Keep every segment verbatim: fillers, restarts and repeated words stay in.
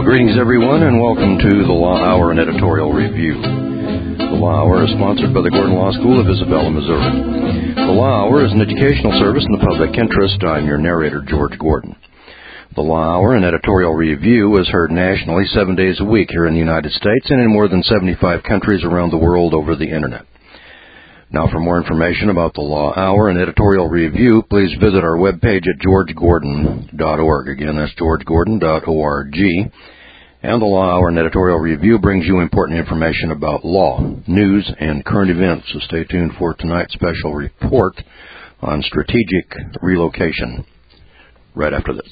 Greetings, everyone, and welcome to the Law Hour and Editorial Review. The Law Hour is sponsored by the Gordon Law School of Isabella, Missouri. The Law Hour is an educational service in the public interest. I'm your narrator, George Gordon. The Law Hour and Editorial Review is heard nationally seven days a week here in the United States and in more than seventy-five countries around the world over the Internet. Now, for more information about the Law Hour and Editorial Review, please visit our webpage at george gordon dot org. Again, that's george gordon dot org. And the Law Hour and Editorial Review brings you important information about law, news, and current events. So stay tuned for tonight's special report on strategic relocation right after this.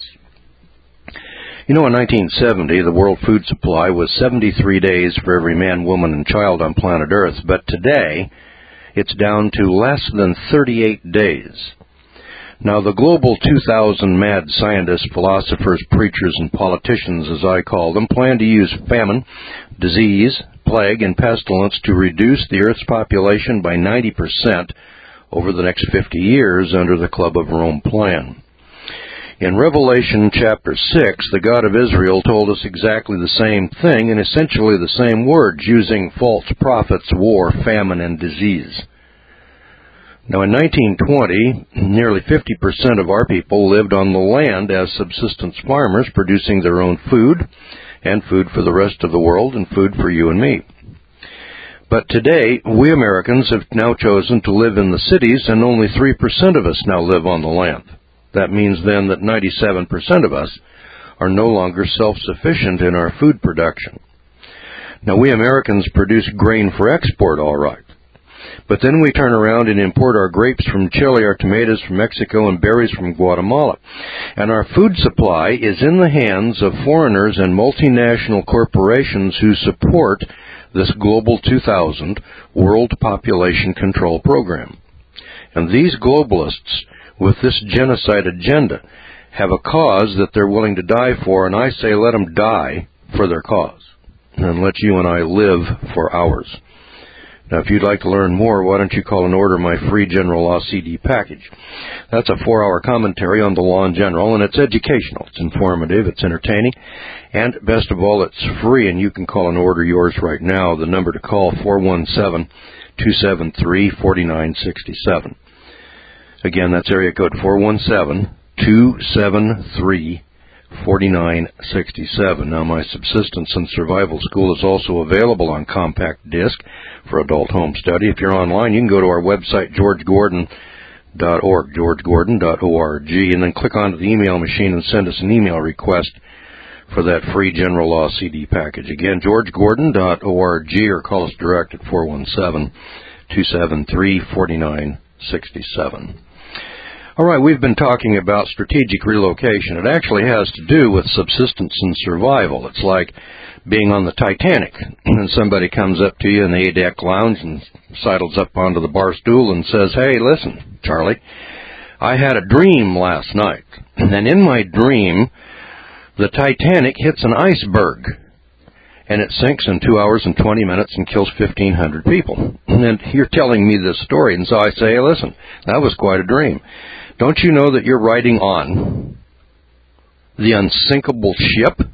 You know, in nineteen seventy, the world food supply was seventy-three days for every man, woman, and child on planet Earth. But today, it's down to less than thirty-eight days. Now, the global two thousand mad scientists, philosophers, preachers, and politicians, as I call them, plan to use famine, disease, plague, and pestilence to reduce the Earth's population by ninety percent over the next fifty years under the Club of Rome plan. In Revelation chapter six, the God of Israel told us exactly the same thing in essentially the same words, using false prophets, war, famine, and disease. Now, in nineteen twenty, nearly fifty percent of our people lived on the land as subsistence farmers, producing their own food, and food for the rest of the world, and food for you and me. But today, we Americans have now chosen to live in the cities, and only three percent of us now live on the land. That means then that ninety-seven percent of us are no longer self-sufficient in our food production. Now, we Americans produce grain for export, all right. But then we turn around and import our grapes from Chile, our tomatoes from Mexico, and berries from Guatemala. And our food supply is in the hands of foreigners and multinational corporations who support this Global two thousand World Population Control Program. And these globalists, with this genocide agenda, have a cause that they're willing to die for, and I say let them die for their cause, and let you and I live for ours. Now, if you'd like to learn more, why don't you call and order my free General Law C D package. That's a four-hour commentary on the law in general, and it's educational, it's informative, it's entertaining, and best of all, it's free, and you can call and order yours right now. The number to call, four one seven, two seven three, four nine six seven. Again, that's area code four one seven, two seven three, four nine six seven. Now, my Subsistence and Survival School is also available on compact disc for adult home study. If you're online, you can go to our website, george gordon dot org, george gordon dot org, and then click onto the email machine and send us an email request for that free General Law C D package. Again, george gordon dot org, or call us direct at four one seven, two seven three, four nine six seven. All right, we've been talking about strategic relocation. It actually has to do with subsistence and survival. It's like being on the Titanic, and somebody comes up to you in the A-deck lounge and sidles up onto the bar stool and says, "Hey, listen, Charlie, I had a dream last night, and in my dream, the Titanic hits an iceberg, and it sinks in two hours and twenty minutes and kills fifteen hundred people. And then you're telling me this story, and so I say, hey, listen, that was quite a dream. Don't you know that you're riding on the unsinkable ship?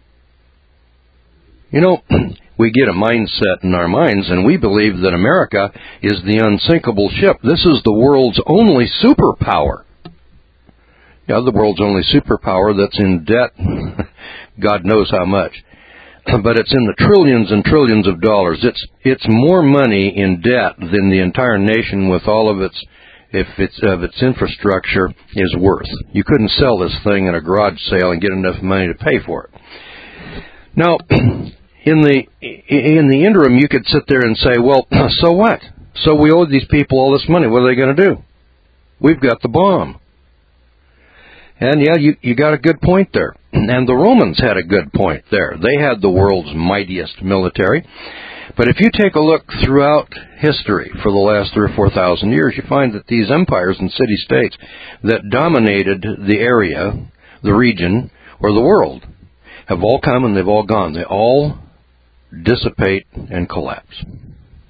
You know, we get a mindset in our minds, and we believe that America is the unsinkable ship. This is the world's only superpower. Yeah, the world's only superpower that's in debt, God knows how much. But it's in the trillions and trillions of dollars. It's it's more money in debt than the entire nation with all of its if it's of its infrastructure is worth. You couldn't sell this thing in a garage sale and get enough money to pay for it. Now, in the in the interim, you could sit there and say, well, so what? So we owe these people all this money. What are they going to do? We've got the bomb. And yeah, you, you got a good point there. And the Romans had a good point there. They had the world's mightiest military. But if you take a look throughout history for the last three or four thousand years, you find that these empires and city-states that dominated the area, the region, or the world have all come and they've all gone. They all dissipate and collapse.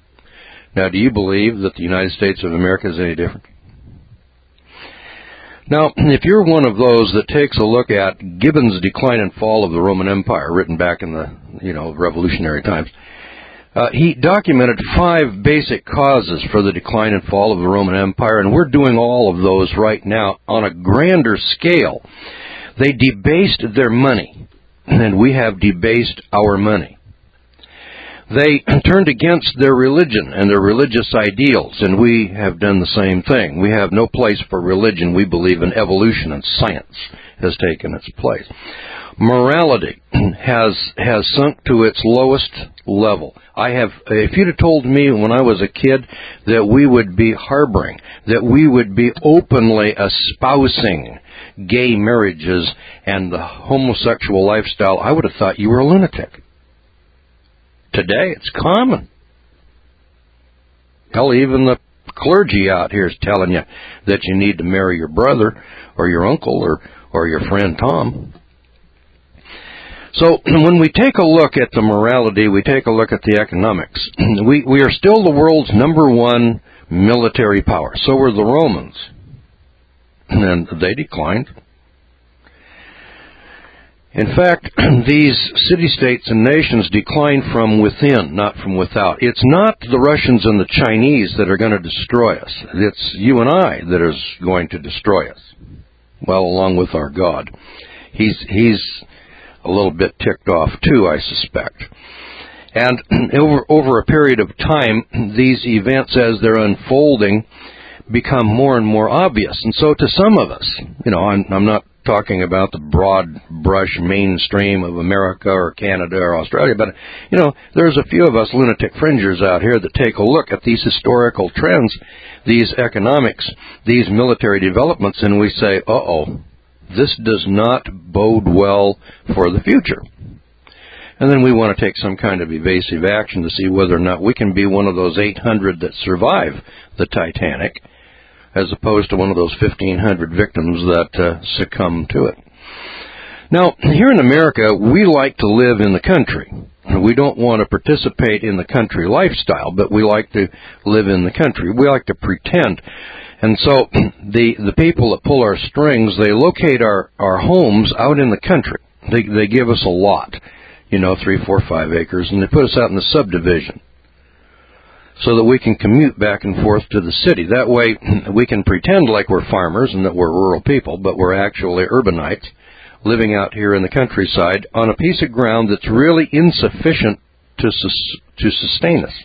Now, do you believe that the United States of America is any different? Now, if you're one of those that takes a look at Gibbon's Decline and Fall of the Roman Empire, written back in the, you know, revolutionary times, uh, he documented five basic causes for the decline and fall of the Roman Empire, and we're doing all of those right now on a grander scale. They debased their money, and we have debased our money. They turned against their religion and their religious ideals, and we have done the same thing. We have no place for religion. We believe in evolution, and science has taken its place. Morality has has sunk to its lowest level. I have, if you'd have told me when I was a kid that we would be harboring, that we would be openly espousing gay marriages and the homosexual lifestyle, I would have thought you were a lunatic. Today, it's common. Hell, even the clergy out here is telling you that you need to marry your brother or your uncle or, or your friend Tom. So when we take a look at the morality, we take a look at the economics. We, we are still the world's number one military power. So were the Romans. And they declined. In fact, these city-states and nations decline from within, not from without. It's not the Russians and the Chinese that are going to destroy us. It's you and I that is going to destroy us. Well, along with our God. He's, he's a little bit ticked off too, I suspect. And over, over a period of time, these events as they're unfolding become more and more obvious. And so to some of us, you know, I'm, I'm not talking about the broad brush mainstream of America or Canada or Australia, but, you know, there's a few of us lunatic fringers out here that take a look at these historical trends, these economics, these military developments, and we say, uh-oh, this does not bode well for the future. And then we want to take some kind of evasive action to see whether or not we can be one of those eight hundred that survive the Titanic, as opposed to one of those fifteen hundred victims that uh, succumb to it. Now, here in America, we like to live in the country. We don't want to participate in the country lifestyle, but we like to live in the country. We like to pretend. And so the the people that pull our strings, they locate our, our homes out in the country. They, they give us a lot, you know, three, four, five acres, and they put us out in the subdivision, so that we can commute back and forth to the city. That way, we can pretend like we're farmers and that we're rural people, but we're actually urbanites living out here in the countryside on a piece of ground that's really insufficient to sus- to sustain us.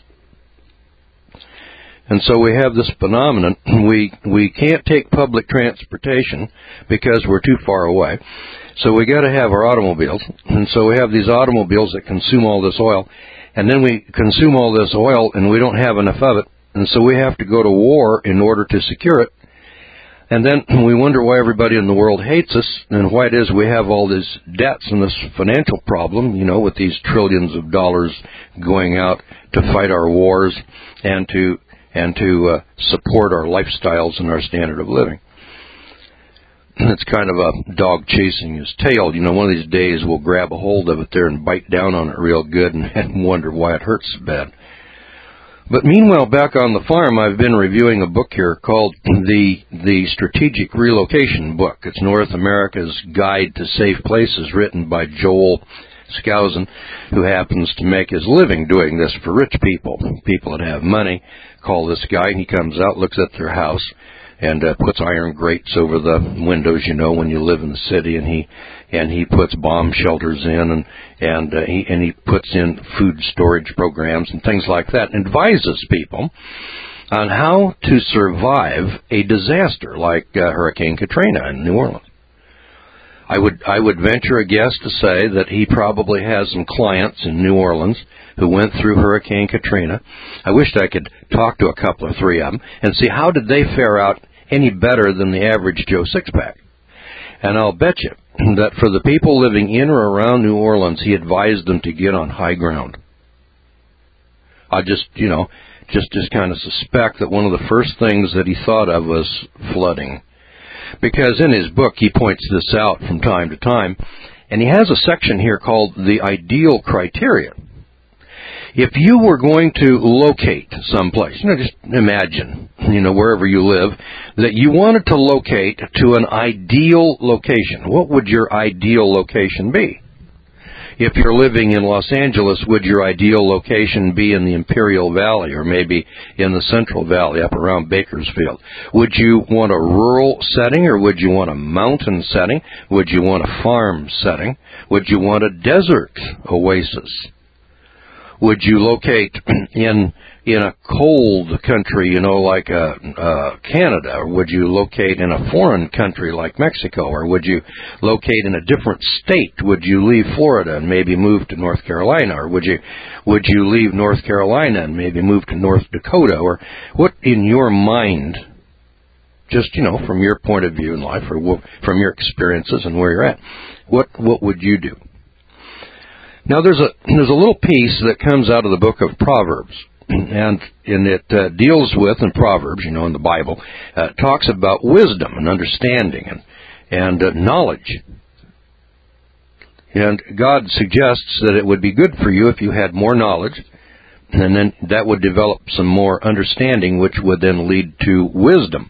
And so we have this phenomenon. We we can't take public transportation because we're too far away. So we got to have our automobiles. And so we have these automobiles that consume all this oil. And then we consume all this oil, and we don't have enough of it, and so we have to go to war in order to secure it. And then we wonder why everybody in the world hates us, and why it is we have all these debts and this financial problem, you know, with these trillions of dollars going out to fight our wars and to and to uh, support our lifestyles and our standard of living. It's kind of a dog chasing his tail. You know, one of these days we'll grab a hold of it there and bite down on it real good and, and wonder why it hurts so bad. But meanwhile, back on the farm, I've been reviewing a book here called the the Strategic Relocation Book. It's North America's Guide to Safe Places, written by Joel Skousen, who happens to make his living doing this for rich people. People that have money call this guy, and he comes out, looks at their house, and uh, puts iron grates over the windows, you know, when you live in the city, and he and he puts bomb shelters in, and and uh, he and he puts in food storage programs and things like that, and advises people on how to survive a disaster like uh, Hurricane Katrina in New Orleans. I would I would venture a guess to say that he probably has some clients in New Orleans who went through Hurricane Katrina. I wished I could talk to a couple or three of them and see how did they fare out any better than the average Joe Sixpack. And I'll bet you that for the people living in or around New Orleans, he advised them to get on high ground. I just, you know, just, just kind of suspect that one of the first things that he thought of was flooding. Because in his book, he points this out from time to time, and he has a section here called the ideal criteria. If you were going to locate someplace, you know, just imagine, you know, wherever you live, that you wanted to locate to an ideal location, what would your ideal location be? If you're living in Los Angeles, would your ideal location be in the Imperial Valley or maybe in the Central Valley up around Bakersfield? Would you want a rural setting or would you want a mountain setting? Would you want a farm setting? Would you want a desert oasis? Would you locate in in a cold country, you know, like uh, uh, Canada? Or would you locate in a foreign country like Mexico? Or would you locate in a different state? Would you leave Florida and maybe move to North Carolina? Or would you would you leave North Carolina and maybe move to North Dakota? Or what in your mind, just, you know, from your point of view in life or from your experiences and where you're at, what what would you do? Now, there's a there's a little piece that comes out of the book of Proverbs, and, and it uh, deals with, in Proverbs, you know, in the Bible, uh, talks about wisdom and understanding and, and uh, knowledge. And God suggests that it would be good for you if you had more knowledge, and then that would develop some more understanding, which would then lead to wisdom.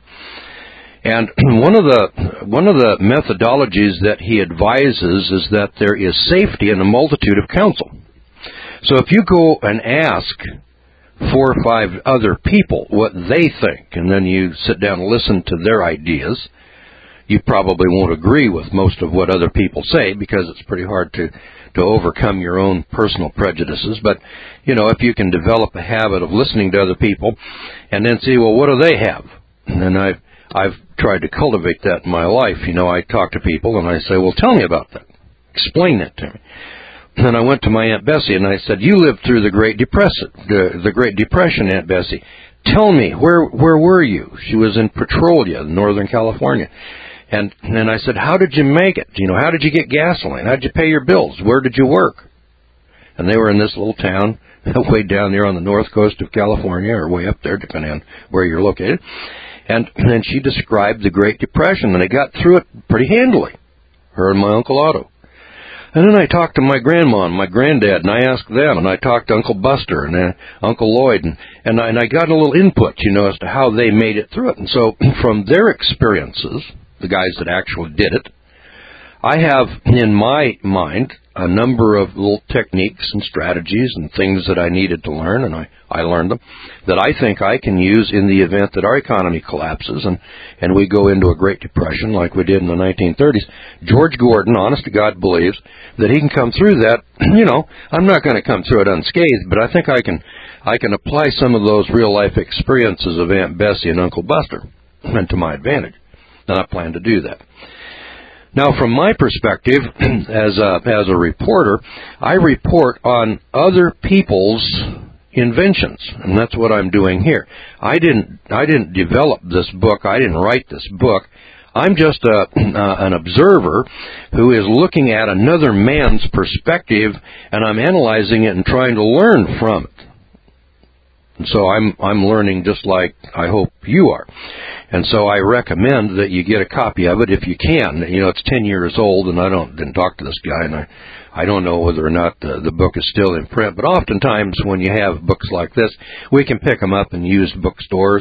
And one of the one of the methodologies that he advises is that there is safety in a multitude of counsel. So if you go and ask four or five other people what they think, and then you sit down and listen to their ideas, you probably won't agree with most of what other people say because it's pretty hard to, to overcome your own personal prejudices. But, you know, if you can develop a habit of listening to other people and then see, well, what do they have? And then I've, I've tried to cultivate that in my life. You know, I talk to people and I say, well, tell me about that. Explain that to me. And I went to my Aunt Bessie and I said, you lived through the Great Depression, the, the Great Depression, Aunt Bessie. Tell me, where where were you? She was in Petrolia, Northern California. And and I said, how did you make it? You know, how did you get gasoline? How did you pay your bills? Where did you work? And they were in this little town way down there on the north coast of California, or way up there, depending on where you're located. And then she described the Great Depression, and they got through it pretty handily, her and my Uncle Otto. And then I talked to my grandma and my granddad, and I asked them, and I talked to Uncle Buster and uh, Uncle Lloyd, and, and, I, and I got a little input, you know, as to how they made it through it. And so from their experiences, the guys that actually did it, I have in my mind a number of little techniques and strategies and things that I needed to learn, and I, I learned them, that I think I can use in the event that our economy collapses and, and we go into a Great Depression like we did in the nineteen thirties. George Gordon, honest to God, believes that he can come through that. You know, I'm not going to come through it unscathed, but I think I can I can apply some of those real-life experiences of Aunt Bessie and Uncle Buster and to my advantage, and I plan to do that. Now, from my perspective, as a, as a reporter, I report on other people's inventions, and that's what I'm doing here. I didn't I didn't develop this book. I didn't write this book. I'm just a, uh, an observer who is looking at another man's perspective, and I'm analyzing it and trying to learn from it. And so I'm I'm learning just like I hope you are. And so I recommend that you get a copy of it if you can. You know, it's ten years old, and I don't didn't talk to this guy, and I, I don't know whether or not the, the book is still in print. But oftentimes when you have books like this, we can pick them up in used bookstores.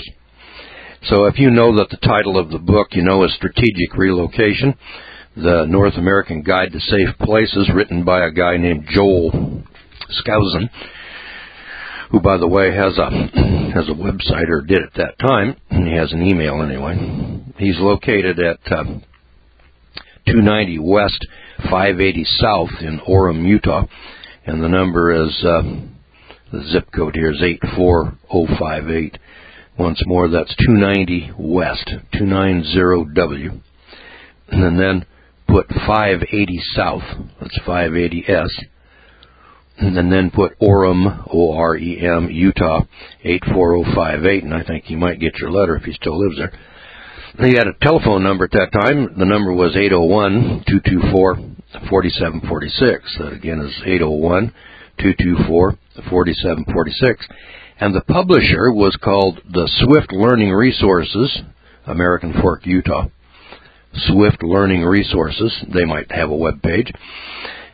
So if you know that the title of the book, you know, is Strategic Relocation, the North American Guide to Safe Places, written by a guy named Joel Skousen, who, by the way, has a has a website, or did at that time. He has an email anyway. He's located at uh, two ninety West, five eighty South in Orem, Utah, and the number is, uh, the zip code here is eight four zero five eight. Once more, that's two ninety West, two ninety W, and then put five eighty South, that's five eighty S, and then put Orem, O R E M, Utah, eight four zero five eight, and I think he might get your letter if he still lives there. He had a telephone number at that time. The number was eight oh one, two two four, four seven four six. That again is eight oh one, two two four, four seven four six. And the publisher was called the Swift Learning Resources, American Fork, Utah. Swift Learning Resources. They might have a web page.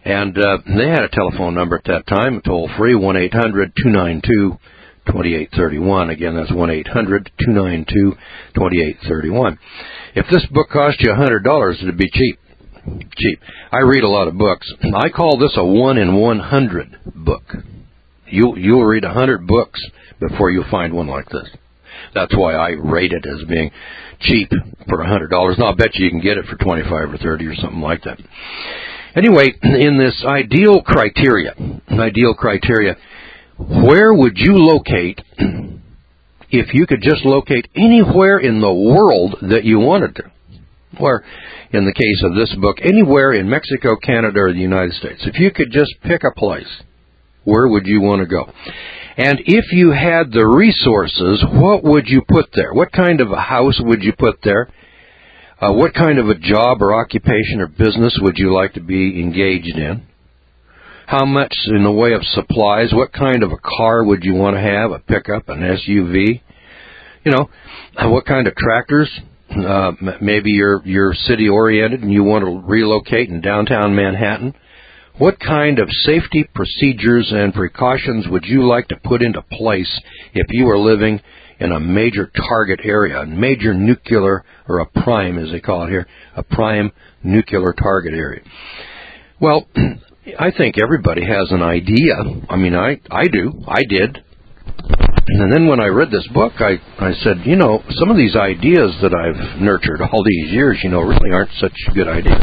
And uh, they had a telephone number at that time, toll-free, one eight hundred two nine two twenty-eight thirty-one. Again, that's one eight hundred two nine two twenty-eight thirty-one. If this book cost you one hundred dollars, it would be cheap. Cheap. I read a lot of books. I call this a one in one hundred book. You, you'll read one hundred books before you'll find one like this. That's why I rate it as being cheap for one hundred dollars. Now, I'll bet you you can get it for twenty-five or thirty or something like that. Anyway, in this ideal criteria, ideal criteria, where would you locate if you could just locate anywhere in the world that you wanted to? Or, in the case of this book, anywhere in Mexico, Canada, or the United States. If you could just pick a place, where would you want to go? And if you had the resources, what would you put there? What kind of a house would you put there? Uh, what kind of a job or occupation or business would you like to be engaged in? How much in the way of supplies? What kind of a car would you want to have? A pickup, an S U V? You know, what kind of tractors? Uh, maybe you're, you're city-oriented and you want to relocate in downtown Manhattan. What kind of safety procedures and precautions would you like to put into place if you were living in a major target area, a major nuclear, or a prime, as they call it here, a prime nuclear target area? Well, I think everybody has an idea. I mean, I, I do. I did. And then when I read this book, I, I said, you know, some of these ideas that I've nurtured all these years, you know, really aren't such good ideas.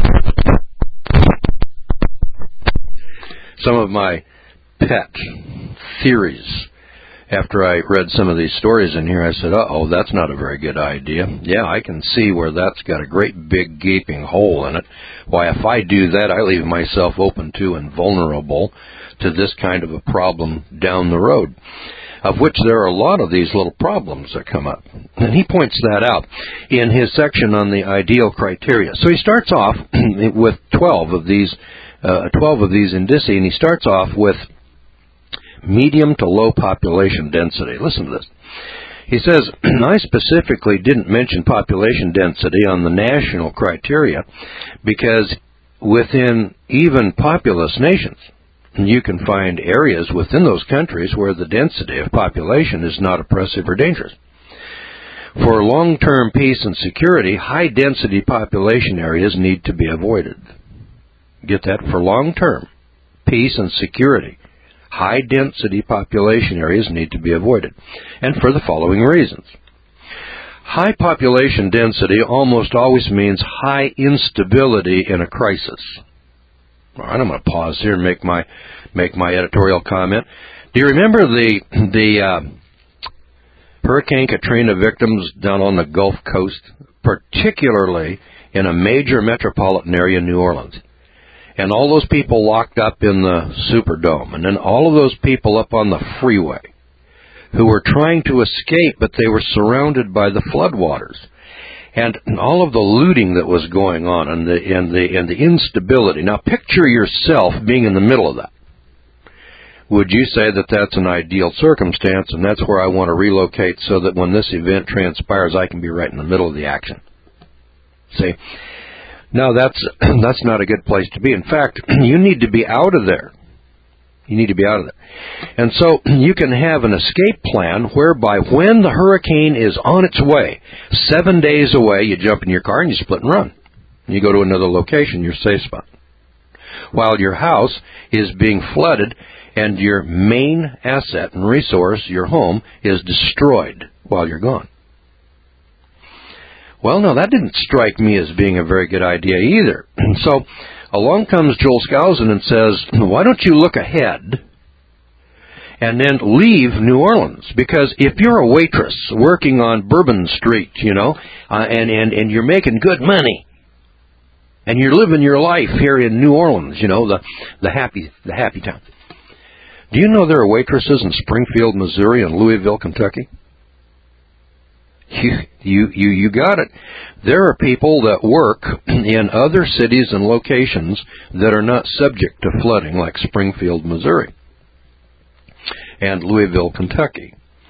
Some of my pet theories, after I read some of these stories in here, I said, uh-oh, that's not a very good idea. Yeah, I can see where that's got a great big gaping hole in it. Why, if I do that, I leave myself open to and vulnerable to this kind of a problem down the road, of which there are a lot of these little problems that come up. And he points that out in his section on the ideal criteria. So he starts off with twelve of these uh, twelve of these indices, and he starts off with medium to low population density. Listen to this. He says, I specifically didn't mention population density on the national criteria because within even populous nations, you can find areas within those countries where the density of population is not oppressive or dangerous. For long-term peace and security, high-density population areas need to be avoided. Get that? For long-term peace and security, high-density population areas need to be avoided, and for the following reasons. High population density almost always means high instability in a crisis. All right, I'm going to pause here and make my make my editorial comment. Do you remember the the uh, Hurricane Katrina victims down on the Gulf Coast, particularly in a major metropolitan area, New Orleans? And all those people locked up in the Superdome, and then all of those people up on the freeway who were trying to escape, but they were surrounded by the floodwaters. And all of the looting that was going on, and the, and the, and the instability. Now, picture yourself being in the middle of that. Would you say that that's an ideal circumstance, and that's where I want to relocate so that when this event transpires, I can be right in the middle of the action? See? No, that's that's not a good place to be. In fact, you need to be out of there. You need to be out of there. And so you can have an escape plan whereby when the hurricane is on its way, seven days away, you jump in your car and you split and run. You go to another location, your safe spot. While your house is being flooded and your main asset and resource, your home, is destroyed while you're gone. Well, no, that didn't strike me as being a very good idea either. So along comes Joel Skousen and says, why don't you look ahead and then leave New Orleans? Because if you're a waitress working on Bourbon Street, you know, uh, and, and, and you're making good money, and you're living your life here in New Orleans, you know, the, the happy the happy town. Do you know there are waitresses in Springfield, Missouri, and Louisville, Kentucky? You, you, you, you got it. There are people that work in other cities and locations that are not subject to flooding, like Springfield, Missouri, and Louisville, Kentucky.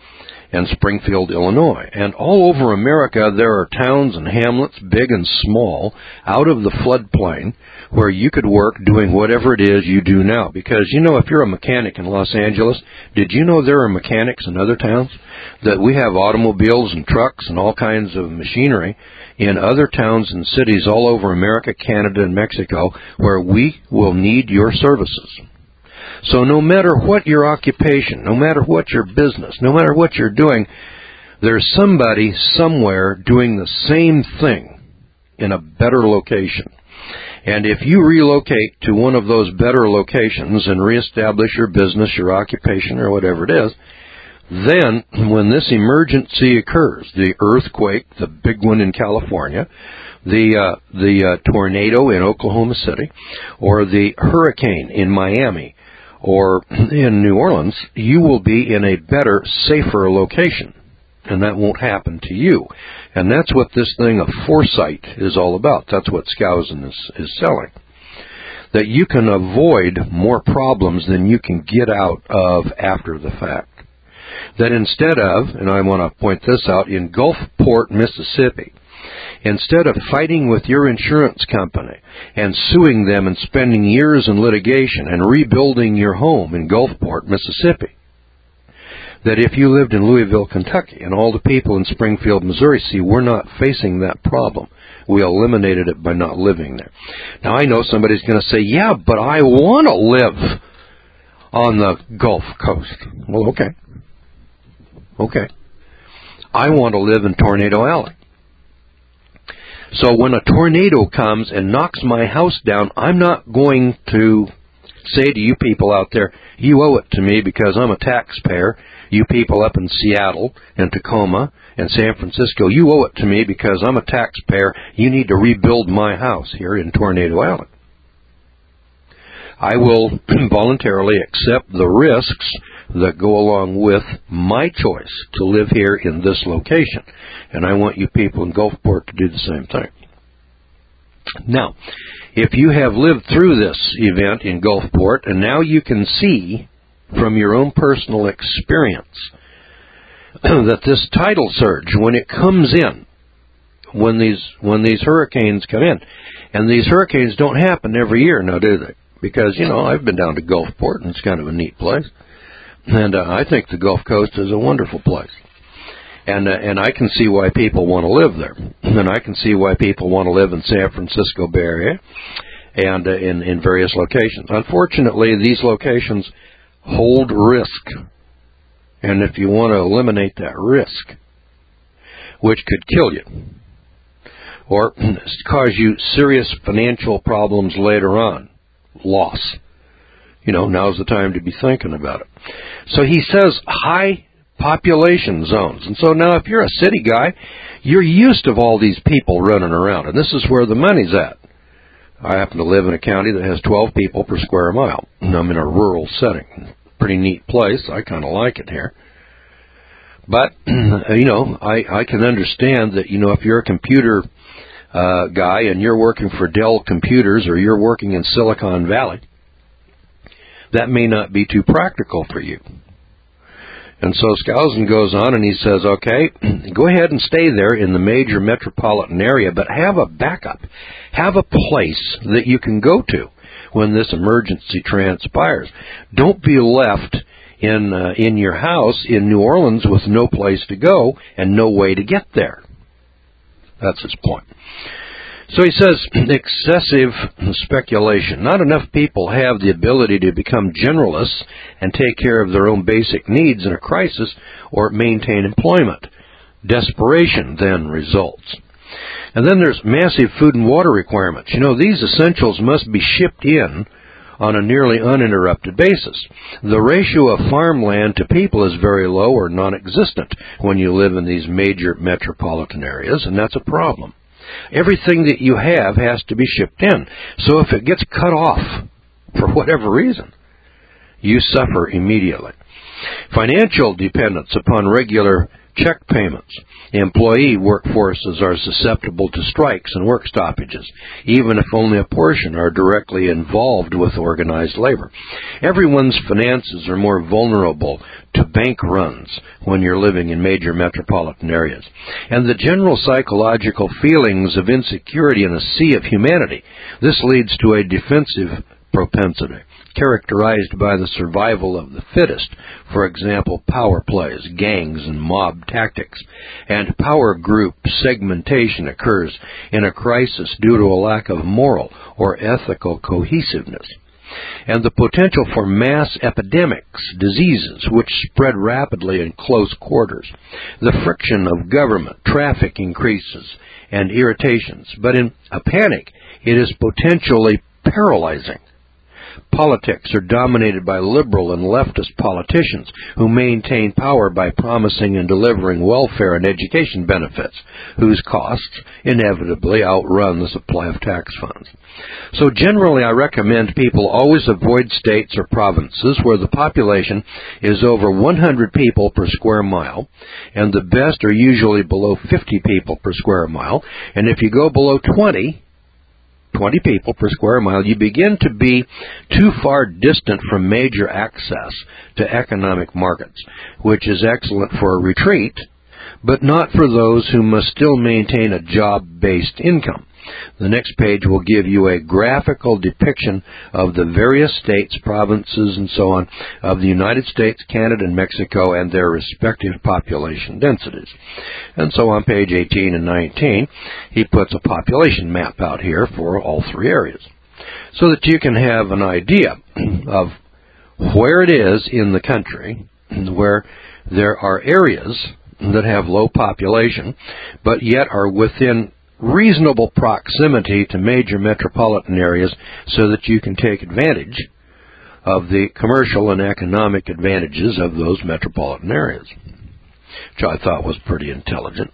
and Springfield, Illinois. And all over America, there are towns and hamlets, big and small, out of the floodplain, where you could work doing whatever it is you do now. Because, you know, if you're a mechanic in Los Angeles, did you know there are mechanics in other towns? That we have automobiles and trucks and all kinds of machinery in other towns and cities all over America, Canada, and Mexico, where we will need your services. So no matter what your occupation, no matter what your business, no matter what you're doing, there's somebody somewhere doing the same thing in a better location. And if you relocate to one of those better locations and reestablish your business, your occupation, or whatever it is, then when this emergency occurs, the earthquake, the big one in California, the uh, the uh, tornado in Oklahoma City, or the hurricane in Miami, or in New Orleans, you will be in a better, safer location. And that won't happen to you. And that's what this thing of foresight is all about. That's what Skousen is, is selling. That you can avoid more problems than you can get out of after the fact. That instead of, and I want to point this out, in Gulfport, Mississippi, instead of fighting with your insurance company and suing them and spending years in litigation and rebuilding your home in Gulfport, Mississippi, that if you lived in Louisville, Kentucky, and all the people in Springfield, Missouri, see, we're not facing that problem. We eliminated it by not living there. Now, I know somebody's going to say, yeah, but I want to live on the Gulf Coast. Well, okay. Okay. I want to live in Tornado Alley. So when a tornado comes and knocks my house down, I'm not going to say to you people out there, you owe it to me because I'm a taxpayer. You people up in Seattle and Tacoma and San Francisco, you owe it to me because I'm a taxpayer. You need to rebuild my house here in Tornado Alley. I will voluntarily accept the risks that go along with my choice to live here in this location. And I want you people in Gulfport to do the same thing. Now, if you have lived through this event in Gulfport, and now you can see from your own personal experience that this tidal surge, when it comes in, when these when these hurricanes come in, and these hurricanes don't happen every year, now do they? Because, you know, I've been down to Gulfport, and it's kind of a neat place. And uh, I think the Gulf Coast is a wonderful place. And uh, and I can see why people want to live there. And I can see why people want to live in San Francisco Bay Area and uh, in, in various locations. Unfortunately, these locations hold risk. And if you want to eliminate that risk, which could kill you or cause you serious financial problems later on, loss, you know, now's the time to be thinking about it. So he says high population zones. And so now if you're a city guy, you're used to all these people running around. And this is where the money's at. I happen to live in a county that has twelve people per square mile. And I'm in a rural setting. Pretty neat place. I kind of like it here. But, you know, I, I can understand that, you know, if you're a computer uh, guy and you're working for Dell Computers or you're working in Silicon Valley, that may not be too practical for you. And so Skousen goes on and he says, okay, go ahead and stay there in the major metropolitan area, but have a backup. Have a place that you can go to when this emergency transpires. Don't be left in uh, in your house in New Orleans with no place to go and no way to get there. That's his point. So he says, excessive speculation. Not enough people have the ability to become generalists and take care of their own basic needs in a crisis or maintain employment. Desperation then results. And then there's massive food and water requirements. You know, these essentials must be shipped in on a nearly uninterrupted basis. The ratio of farmland to people is very low or non-existent when you live in these major metropolitan areas, and that's a problem. Everything that you have has to be shipped in. So if it gets cut off for whatever reason, you suffer immediately. Financial dependence upon regular check payments. Employee workforces are susceptible to strikes and work stoppages, even if only a portion are directly involved with organized labor. Everyone's finances are more vulnerable to bank runs when you're living in major metropolitan areas. And the general psychological feelings of insecurity in a sea of humanity, this leads to a defensive propensity, characterized by the survival of the fittest, for example, power plays, gangs, and mob tactics. And power group segmentation occurs in a crisis due to a lack of moral or ethical cohesiveness. And the potential for mass epidemics, diseases, which spread rapidly in close quarters. The friction of government, traffic increases, and irritations. But in a panic, it is potentially paralyzing. Politics are dominated by liberal and leftist politicians who maintain power by promising and delivering welfare and education benefits, whose costs inevitably outrun the supply of tax funds. So generally, I recommend people always avoid states or provinces where the population is over one hundred people per square mile, and the best are usually below fifty people per square mile, and if you go below twenty, twenty people per square mile, you begin to be too far distant from major access to economic markets, which is excellent for a retreat, but not for those who must still maintain a job-based income. The next page will give you a graphical depiction of the various states, provinces, and so on of the United States, Canada, and Mexico and their respective population densities. And so on page eighteen and nineteen, he puts a population map out here for all three areas so that you can have an idea of where it is in the country where there are areas that have low population but yet are within reasonable proximity to major metropolitan areas so that you can take advantage of the commercial and economic advantages of those metropolitan areas, which I thought was pretty intelligent.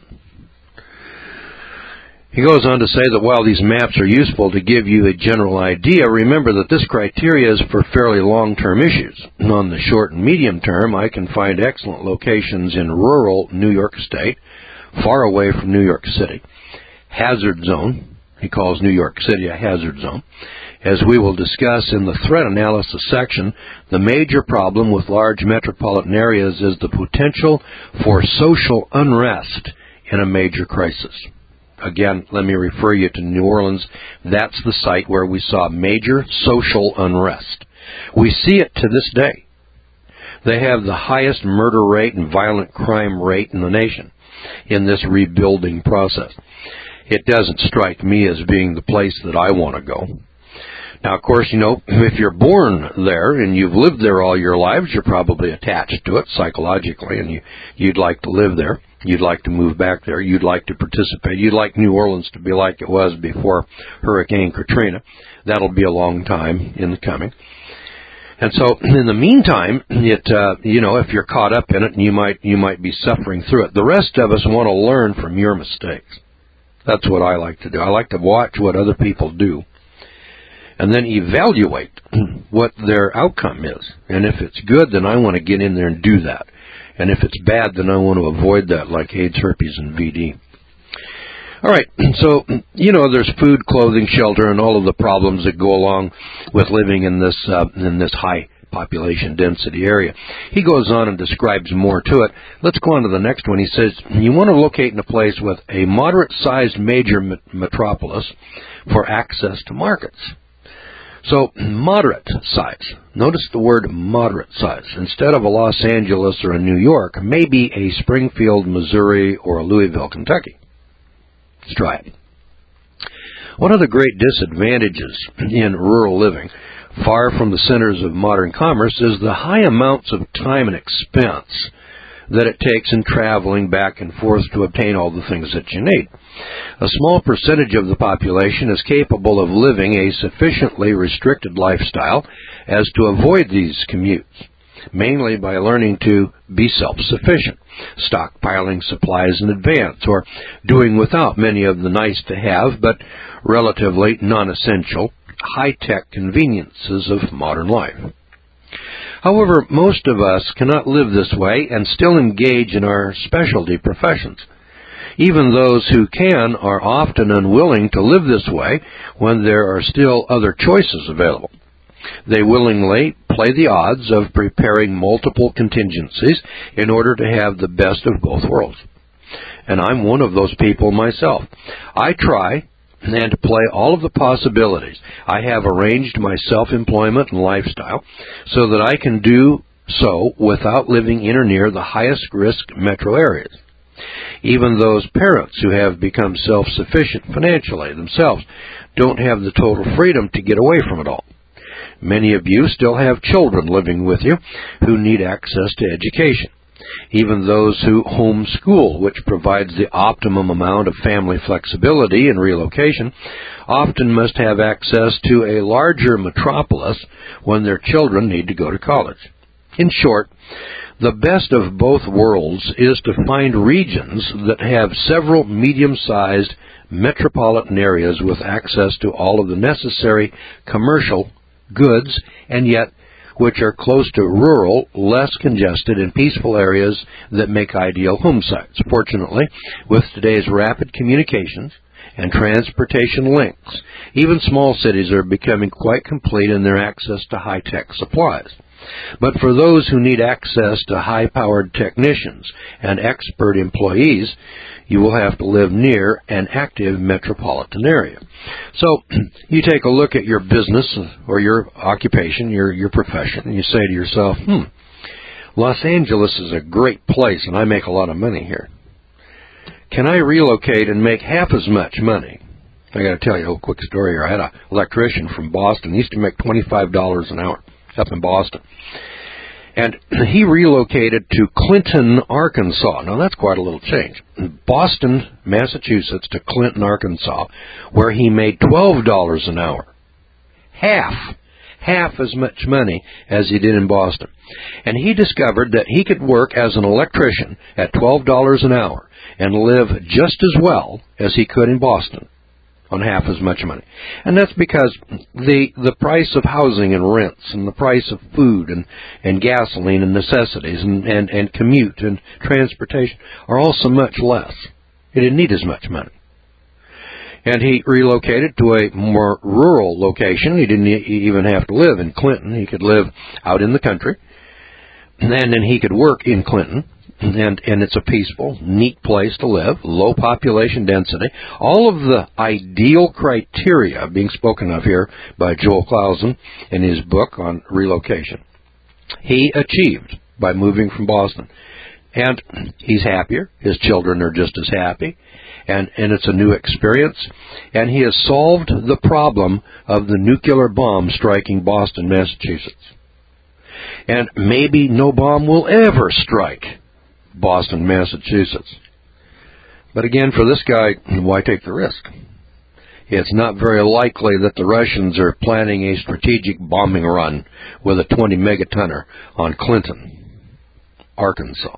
He goes on to say that while these maps are useful to give you a general idea, remember that this criteria is for fairly long-term issues. On the short and medium term, I can find excellent locations in rural New York State, far away from New York City. Hazard zone. He calls New York City a hazard zone. As we will discuss in the threat analysis section, the major problem with large metropolitan areas is the potential for social unrest in a major crisis. Again, let me refer you to New Orleans. That's the site where we saw major social unrest. We see it to this day. They have the highest murder rate and violent crime rate in the nation in this rebuilding process. It doesn't strike me as being the place that I want to go. Now, of course, you know, if you're born there and you've lived there all your lives, you're probably attached to it psychologically, and you, you'd like to live there. You'd like to move back there. You'd like to participate. You'd like New Orleans to be like it was before Hurricane Katrina. That'll be a long time in the coming. And so, in the meantime, it uh, you know, if you're caught up in it, you might you might be suffering through it. The rest of us want to learn from your mistakes. That's what I like to do. I like to watch what other people do and then evaluate what their outcome is. And if it's good, then I want to get in there and do that. And if it's bad, then I want to avoid that, like AIDS, herpes, and V D. All right, so, you know, there's food, clothing, shelter, and all of the problems that go along with living in this uh, in this high population density area. He goes on and describes more to it. Let's go on to the next one. He says, you want to locate in a place with a moderate-sized major met- metropolis for access to markets. So, moderate size. Notice the word moderate size. Instead of a Los Angeles or a New York, maybe a Springfield, Missouri, or a Louisville, Kentucky. Let's try it. One of the great disadvantages in rural living, far from the centers of modern commerce, is the high amounts of time and expense that it takes in traveling back and forth to obtain all the things that you need. A small percentage of the population is capable of living a sufficiently restricted lifestyle as to avoid these commutes, mainly by learning to be self-sufficient, stockpiling supplies in advance, or doing without many of the nice-to-have but relatively non-essential high-tech conveniences of modern life. However, most of us cannot live this way and still engage in our specialty professions. Even those who can are often unwilling to live this way when there are still other choices available. They willingly play the odds of preparing multiple contingencies in order to have the best of both worlds. And I'm one of those people myself. I try and play all of the possibilities. I have arranged my self-employment and lifestyle so that I can do so without living in or near the highest risk metro areas. Even those parents who have become self-sufficient financially themselves don't have the total freedom to get away from it all. Many of you still have children living with you who need access to education. Even those who homeschool, which provides the optimum amount of family flexibility and relocation, often must have access to a larger metropolis when their children need to go to college. In short, the best of both worlds is to find regions that have several medium-sized metropolitan areas with access to all of the necessary commercial goods, and yet which are close to rural, less congested, and peaceful areas that make ideal home sites. Fortunately, with today's rapid communications and transportation links, even small cities are becoming quite complete in their access to high-tech supplies. But for those who need access to high-powered technicians and expert employees, you will have to live near an active metropolitan area. So you take a look at your business or your occupation, your, your profession, and you say to yourself, hmm, Los Angeles is a great place and I make a lot of money here. Can I relocate and make half as much money? I got to tell you a quick story here. I had an electrician from Boston. He used to make twenty-five dollars an hour up in Boston. And he relocated to Clinton, Arkansas. Now, that's quite a little change. Boston, Massachusetts to Clinton, Arkansas, where he made twelve dollars an hour. Half, half as much money as he did in Boston. And he discovered that he could work as an electrician at twelve dollars an hour and live just as well as he could in Boston on half as much money. And that's because the the price of housing and rents and the price of food and, and gasoline and necessities and, and, and commute and transportation are all so much less. He didn't need as much money. And he relocated to a more rural location. He didn't even have to live in Clinton. He could live out in the country. And then he could work in Clinton. And, and it's a peaceful, neat place to live, low population density. All of the ideal criteria being spoken of here by Joel Clausen in his book on relocation, he achieved by moving from Boston. And he's happier. His children are just as happy. And, and it's a new experience. And he has solved the problem of the nuclear bomb striking Boston, Massachusetts. And maybe no bomb will ever strike Boston, Massachusetts. But again, for this guy, why take the risk? It's not very likely that the Russians are planning a strategic bombing run with a twenty megatonner on Clinton, Arkansas.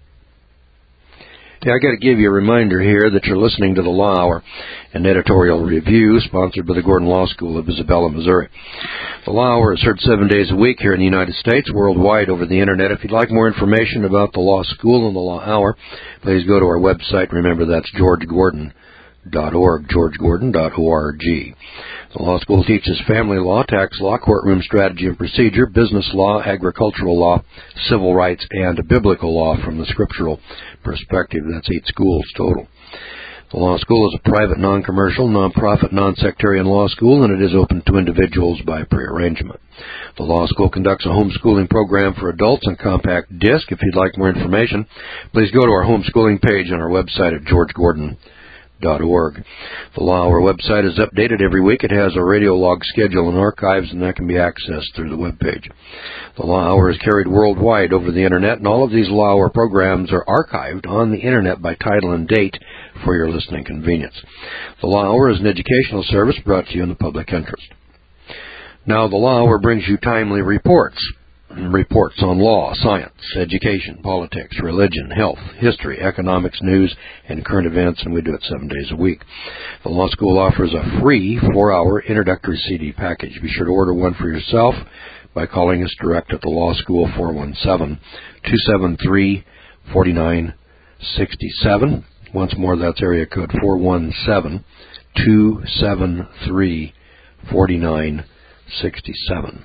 Yeah, I got to give you a reminder here that you're listening to the Law Hour, an editorial review sponsored by the Gordon Law School of Isabella, Missouri. The Law Hour is heard seven days a week here in the United States, worldwide over the Internet. If you'd like more information about the Law School and the Law Hour, please go to our website. Remember, that's george gordon dot org, george gordon dot org. The law school teaches family law, tax law, courtroom strategy and procedure, business law, agricultural law, civil rights, and biblical law from the scriptural perspective. That's eight schools total. The law school is a private, non-commercial, non-profit, non-sectarian law school, and it is open to individuals by prearrangement. The law school conducts a homeschooling program for adults on compact disc. If you'd like more information, please go to our homeschooling page on our website at george gordon dot org. The Law Hour website is updated every week. It has a radio log schedule and archives, and that can be accessed through the web page. The Law Hour is carried worldwide over the Internet, and all of these Law Hour programs are archived on the Internet by title and date for your listening convenience. The Law Hour is an educational service brought to you in the public interest. Now, the Law Hour brings you timely reports. Reports on law, science, education, politics, religion, health, history, economics, news, and current events, and we do it seven days a week. The law school offers a free four-hour introductory C D package. Be sure to order one for yourself by calling us direct at the law school, four one seven, two seven three, four nine six seven. Once more, that's area code four one seven, two seven three, four nine six seven.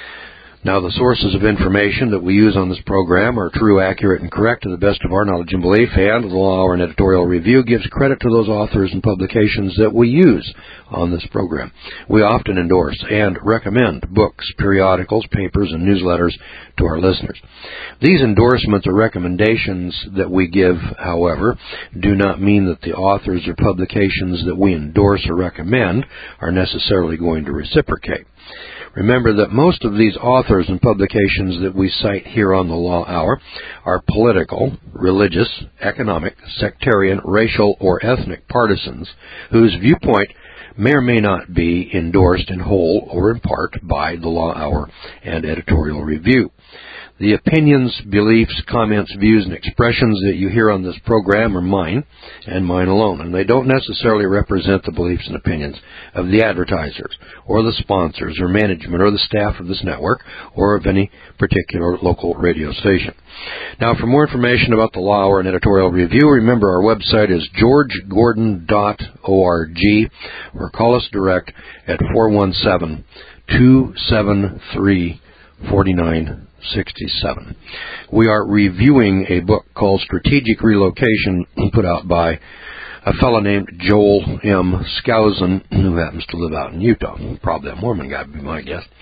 Now, the sources of information that we use on this program are true, accurate, and correct to the best of our knowledge and belief, and the Law Hour and Editorial Review gives credit to those authors and publications that we use on this program. We often endorse and recommend books, periodicals, papers, and newsletters to our listeners. These endorsements or recommendations that we give, however, do not mean that the authors or publications that we endorse or recommend are necessarily going to reciprocate. Remember that most of these authors and publications that we cite here on the Law Hour are political, religious, economic, sectarian, racial, or ethnic partisans whose viewpoint may or may not be endorsed in whole or in part by the Law Hour and Editorial Review. The opinions, beliefs, comments, views, and expressions that you hear on this program are mine and mine alone, and they don't necessarily represent the beliefs and opinions of the advertisers or the sponsors or management or the staff of this network or of any particular local radio station. Now, for more information about the Law Hour and Editorial Review, remember our website is george gordon dot org or call us direct at four one seven, two seven three, four nine sixty-seven. We are reviewing a book called Strategic Relocation, put out by a fellow named Joel M. Skousen, who happens to live out in Utah. Probably a Mormon guy, would be my guess.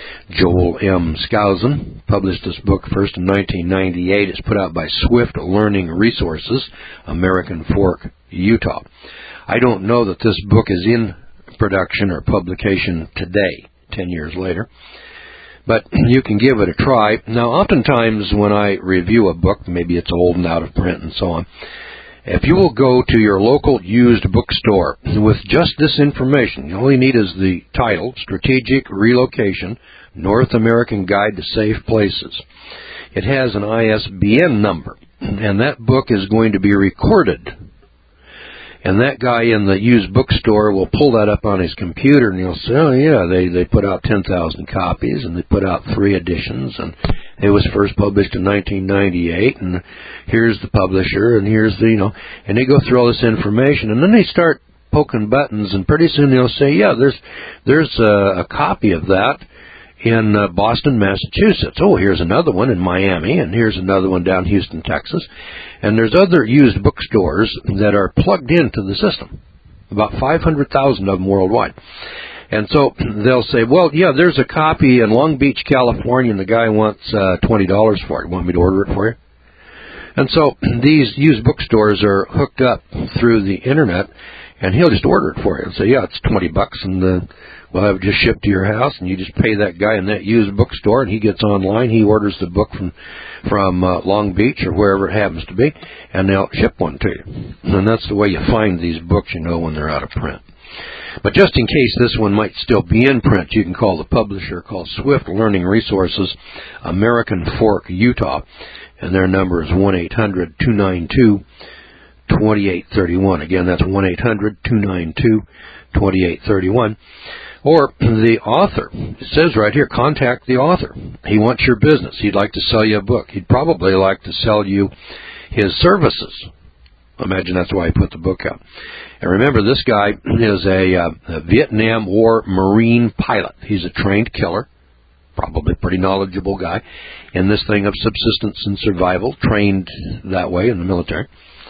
Joel M. Skousen published this book first in nineteen ninety-eight. It's put out by Swift Learning Resources, American Fork, Utah. I don't know that this book is in production or publication today, ten years later. But you can give it a try. Now, oftentimes when I review a book, maybe it's old and out of print and so on, if you will go to your local used bookstore with just this information, all you need is the title, Strategic Relocation, North American Guide to Safe Places. It has an I S B N number, and that book is going to be recorded. And that guy in the used bookstore will pull that up on his computer, and he'll say, oh, yeah, they, they put out ten thousand copies, and they put out three editions, and it was first published in nineteen ninety-eight, and here's the publisher, and here's the, you know, and they go through all this information, and then they start poking buttons, and pretty soon they'll say, yeah, there's there's a, a copy of that in uh, Boston, Massachusetts. Oh, here's another one in Miami, and here's another one down Houston, Texas. And there's other used bookstores that are plugged into the system, about five hundred thousand of them worldwide. And so they'll say, well, yeah, there's a copy in Long Beach, California, and the guy wants uh, twenty dollars for it. You want me to order it for you? And so these used bookstores are hooked up through the Internet, and he'll just order it for you and say, yeah, it's twenty bucks, and uh, we'll have it just shipped to your house, and you just pay that guy in that used bookstore, and he gets online, he orders the book from from uh, Long Beach or wherever it happens to be, and they'll ship one to you. And that's the way you find these books, you know, when they're out of print. But just in case this one might still be in print, you can call the publisher, called Swift Learning Resources, American Fork, Utah, and their number is one eight hundred, two nine two, two eight three one. Again, that's one eight hundred, two nine two, two eight three one. Or the author. It says right here, contact the author. He wants your business. He'd like to sell you a book. He'd probably like to sell you his services. Imagine that's why he put the book out. And remember, this guy is a, uh, a Vietnam War Marine pilot. He's a trained killer, probably a pretty knowledgeable guy in this thing of subsistence and survival, trained that way in the military.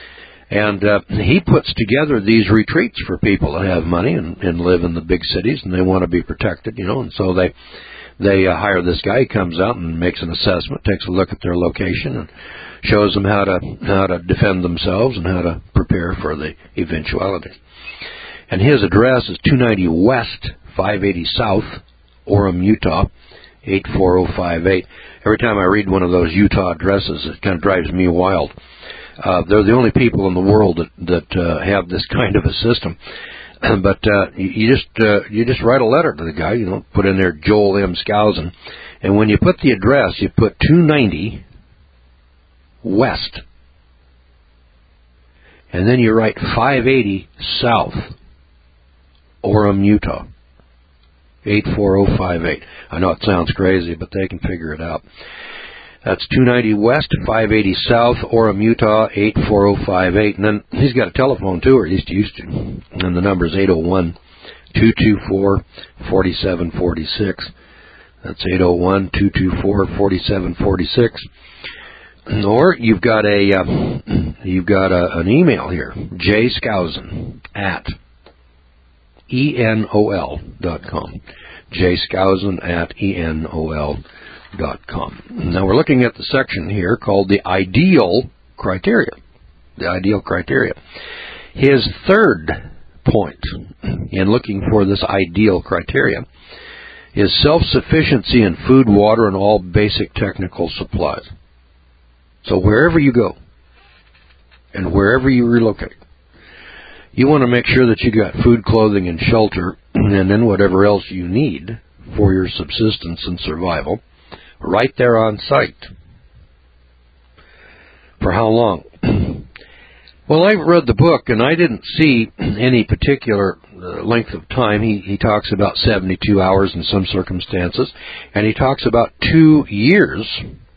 And uh, he puts together these retreats for people that have money and, and live in the big cities, and they want to be protected, you know. And so they they uh, hire this guy. He comes out and makes an assessment, takes a look at their location, and shows them how to how to defend themselves and how to prepare for the eventualities. And his address is two ninety West, five eighty South, Orem, Utah, eight four zero five eight. Every time I read one of those Utah addresses, it kind of drives me wild. Uh, they're the only people in the world that, that uh, have this kind of a system. But uh, you just uh, you just write a letter to the guy, you know, put in there Joel M. Skousen, and when you put the address, you put two ninety West, and then you write five eighty South, Orem, Utah. eight four zero five eight. I know it sounds crazy, but they can figure it out. That's two ninety West, five eighty South, Orem, Utah, eight four zero five eight. And then he's got a telephone, too, or at least he used to. And the number is eight oh one, two two four, four seven four six. That's eight oh one, two two four, four seven four six. Or you've got a uh, you've got a, an email here, jskousen at enol dot com. jskousen at enol dot com. Now we're looking at the section here called the ideal criteria. The ideal criteria. His third point in looking for this ideal criteria is self-sufficiency in food, water, and all basic technical supplies. So wherever you go and wherever you relocate, you want to make sure that you got food, clothing, and shelter, and then whatever else you need for your subsistence and survival, right there on site. For how long? Well, I read the book, and I didn't see any particular uh, length of time. He, he talks about seventy-two hours in some circumstances, and he talks about two years,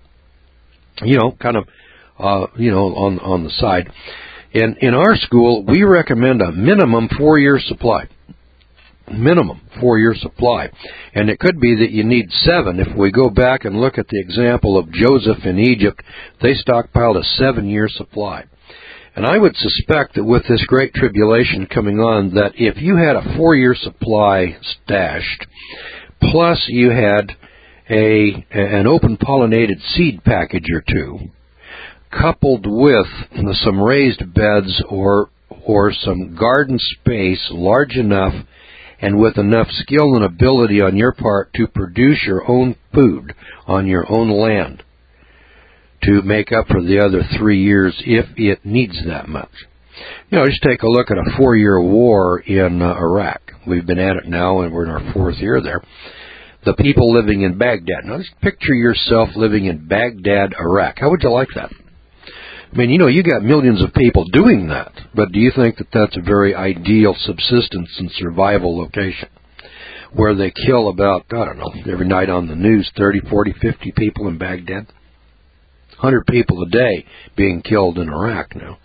you know, kind of, uh, you know, on on the side. And in our school, we recommend a minimum four-year supply. Minimum four-year supply. And it could be that you need seven. If we go back and look at the example of Joseph in Egypt, they stockpiled a seven-year supply. And I would suspect that with this great tribulation coming on, that if you had a four-year supply stashed, plus you had a an open pollinated seed package or two, coupled with some raised beds or or some garden space large enough and with enough skill and ability on your part to produce your own food on your own land to make up for the other three years if it needs that much. You know, just take a look at a four-year war in uh, Iraq. We've been at it now, and we're in our fourth year there. The people living in Baghdad. Now, just picture yourself living in Baghdad, Iraq. How would you like that? I mean, you know, you got millions of people doing that, but do you think that that's a very ideal subsistence and survival location where they kill about, I don't know, every night on the news, thirty, forty, fifty people in Baghdad? one hundred people a day being killed in Iraq now.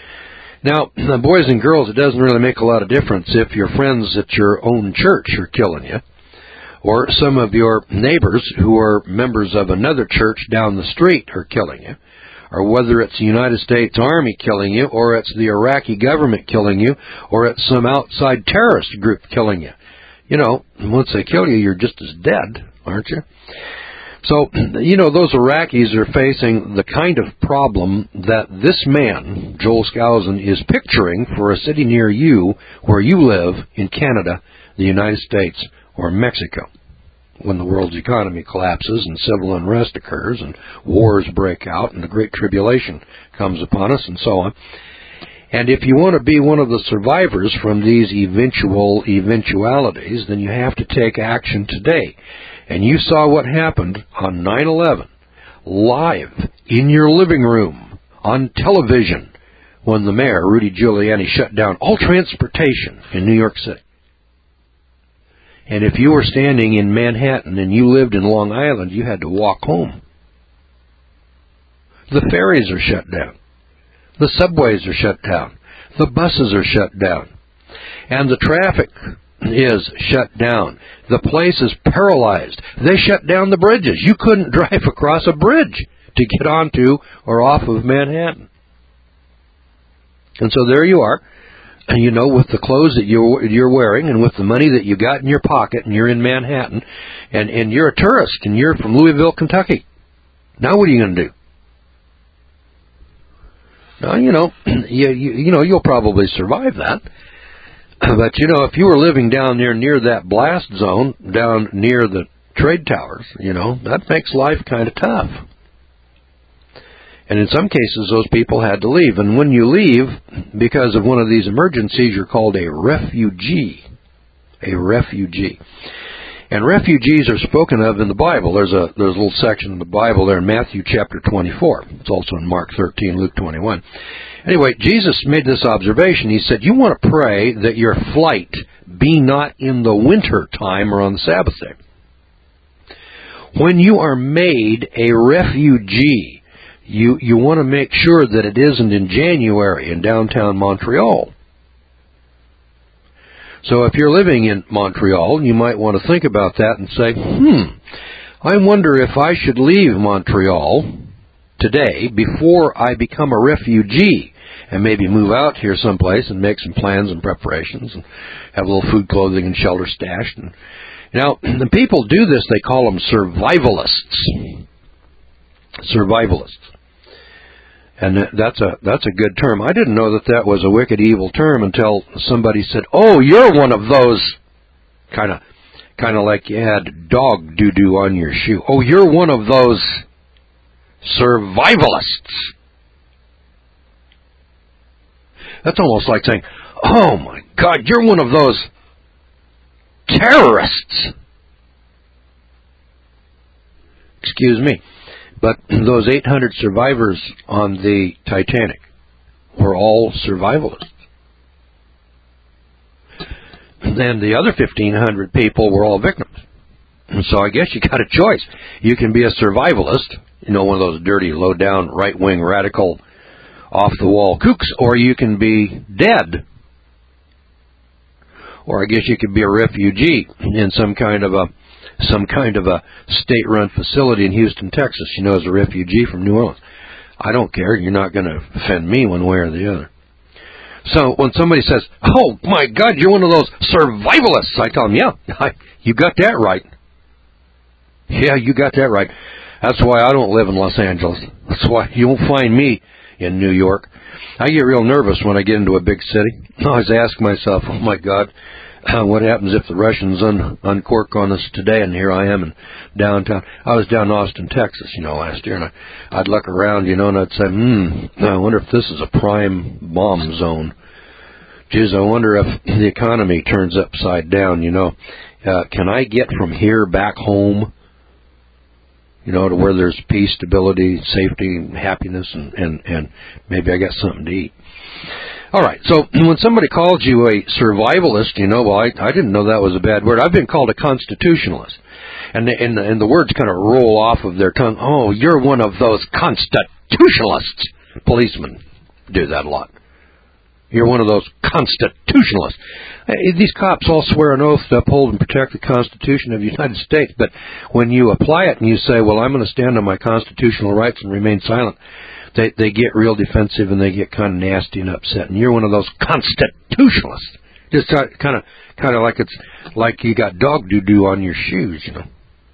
Now, boys and girls, it doesn't really make a lot of difference if your friends at your own church are killing you, or some of your neighbors who are members of another church down the street are killing you, or whether it's the United States Army killing you, or it's the Iraqi government killing you, or it's some outside terrorist group killing you. You know, once they kill you, you're just as dead, aren't you? So, you know, those Iraqis are facing the kind of problem that this man, Joel Skousen, is picturing for a city near you where you live in Canada, the United States, or Mexico, when the world's economy collapses and civil unrest occurs and wars break out and the Great Tribulation comes upon us and so on. And if you want to be one of the survivors from these eventual eventualities, then you have to take action today. And you saw what happened on nine eleven, live, in your living room, on television, when the mayor, Rudy Giuliani, shut down all transportation in New York City. And if you were standing in Manhattan and you lived in Long Island, you had to walk home. The ferries are shut down. The subways are shut down. The buses are shut down. And the traffic is shut down. The place is paralyzed. They shut down the bridges. You couldn't drive across a bridge to get onto or off of Manhattan. And so there you are, and you know, with the clothes that you're, you're wearing and with the money that you got in your pocket, and you're in Manhattan, and, and you're a tourist, and you're from Louisville, Kentucky. Now what are you going to do? Now, you know, you, you, you know, you'll probably survive that. But, you know, if you were living down there near that blast zone, down near the trade towers, you know, that makes life kind of tough. And in some cases, those people had to leave. And when you leave, because of one of these emergencies, you're called a refugee. A refugee. And refugees are spoken of in the Bible. There's a there's a little section in the Bible there in Matthew chapter twenty-four. It's also in Mark thirteen, Luke twenty-one. Anyway, Jesus made this observation. He said, you want to pray that your flight be not in the winter time or on the Sabbath day. When you are made a refugee, you, you want to make sure that it isn't in January in downtown Montreal. So if you're living in Montreal, you might want to think about that and say, hmm, I wonder if I should leave Montreal today before I become a refugee and maybe move out here someplace and make some plans and preparations and have a little food, clothing, and shelter stashed. And, now, the people do this, they call them survivalists. Survivalists. And that's a that's a good term. I didn't know that that was a wicked, evil term until somebody said, oh, you're one of those, kind of kind of like you had dog doo-doo on your shoe. Oh, you're one of those survivalists. That's almost like saying, oh my God, you're one of those terrorists. Excuse me. But those eight hundred survivors on the Titanic were all survivalists. And the other fifteen hundred people were all victims. And so I guess you got a choice. You can be a survivalist, you know, one of those dirty, low-down, right-wing, radical, off-the-wall kooks, or you can be dead. Or I guess you could be a refugee in some kind of a some kind of a state-run facility in Houston, Texas, you know, as a refugee from New Orleans. I don't care. You're not going to offend me one way or the other. So when somebody says, oh, my God, you're one of those survivalists, I tell them, yeah, I, you got that right. Yeah, you got that right. That's why I don't live in Los Angeles. That's why you won't find me in New York. I get real nervous when I get into a big city. I always ask myself, oh, my God, Uh, what happens if the Russians un- uncork on us today? And here I am in downtown. I was down in Austin, Texas, you know, last year, and I, I'd look around, you know, and I'd say, hmm, I wonder if this is a prime bomb zone. Geez, I wonder if the economy turns upside down, you know. Uh, can I get from here back home, you know, to where there's peace, stability, safety, happiness, and, and, and maybe I got something to eat. All right, so when somebody calls you a survivalist, you know, well, I, I didn't know that was a bad word. I've been called a constitutionalist. And the, and, the, and the words kind of roll off of their tongue. Oh, you're one of those constitutionalists. Policemen do that a lot. You're one of those constitutionalists. These cops all swear an oath to uphold and protect the Constitution of the United States, but when you apply it and you say, well, I'm going to stand on my constitutional rights and remain silent, They they get real defensive and they get kind of nasty and upset. And you're one of those constitutionalists. Just kind of kind of like it's like you got dog doo-doo on your shoes, you know.